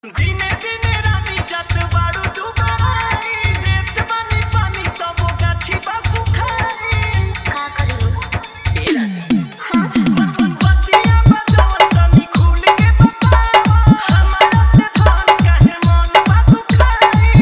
दिने दिने रानी जात बाड़ू दुबाई देत बानी पानी तबो गाछी बा सुखाई का करी ए रानी हां मन बतिया बजावन तनी खुल के बतावा हमारा से धान काहे मन बा दुखाई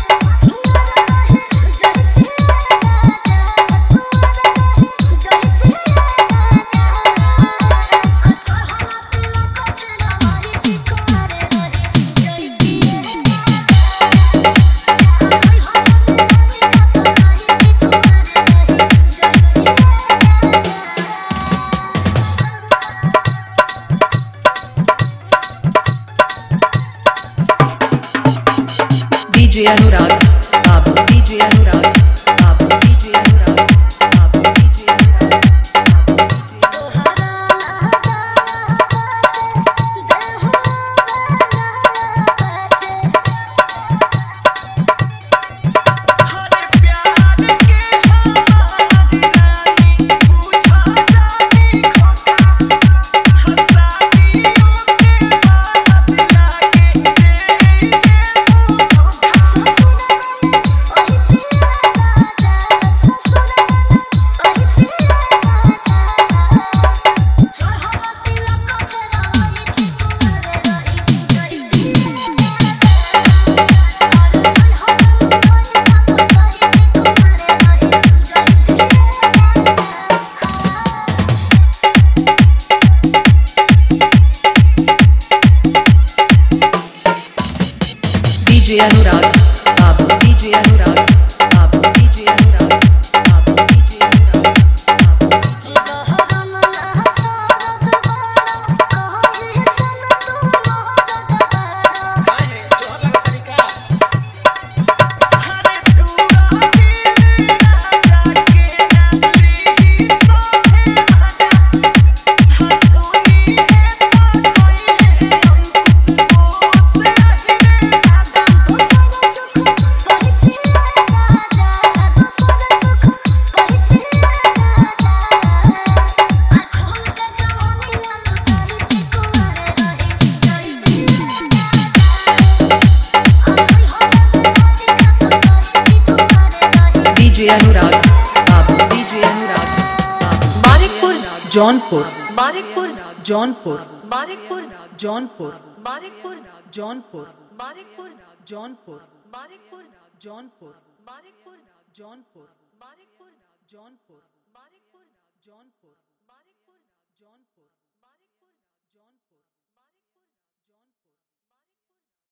DJ Anurag, Babu DJ Anurag, Babu DJ Anurag, Babu DJ Anurag, हरे प्यार के हमारी रानी पूछा जानी खोका हंसातियों के बाद लागे दे DJ Anurag, Babu DJ Anurag, Babu DJ Anurag, Babu DJ Anurag, Babu काहे जोहर लगा तरीका हरे तूरा दिल राजा के नगरी सोहे राजा हंसोनी है पागल है अंकुश से रही राजा DJ Anurag, Babu DJ Anurag, Babu Manikpur, Jaunpur, Manikpur, Jaunpur, Manikpur, Jaunpur, Manikpur, Jaunpur, Manikpur, Jaunpur, Manikpur, Jaunpur, Manikpur, Jaunpur, Manikpur, Jaunpur, Manikpur, Jaunpur.